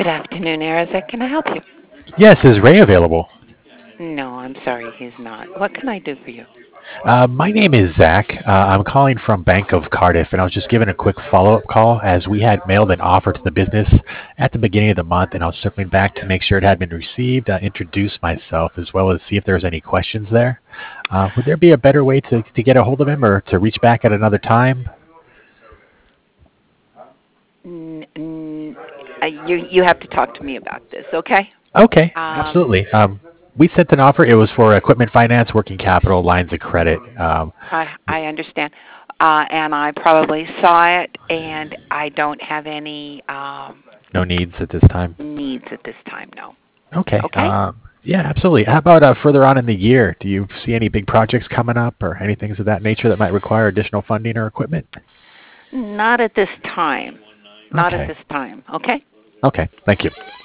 Good afternoon, Erica. Can I help you? Yes, is Ray available? No, I'm sorry, he's not. What can I do for you? My name is Zach. I'm calling from Bank of Cardiff, and I was just giving a quick follow-up call as we had mailed an offer to the business at the beginning of the month, and I was circling back to make sure it had been received, introduce myself, as well as see if there's any questions there. Would there be a better way to get a hold of him or to reach back at another time? N- n- you have to talk to me about this, okay? Okay, Um, absolutely. We sent an offer. It was for equipment finance, working capital, lines of credit. I understand, and I probably saw it, and I don't have any No needs at this time. needs at this time. No. Okay. Okay. Yeah, absolutely. How about further on in the year? Do you see any big projects coming up or any things of that nature that might require additional funding or equipment? Not at this time. Not at Okay. this time. Okay. Okay. Thank you.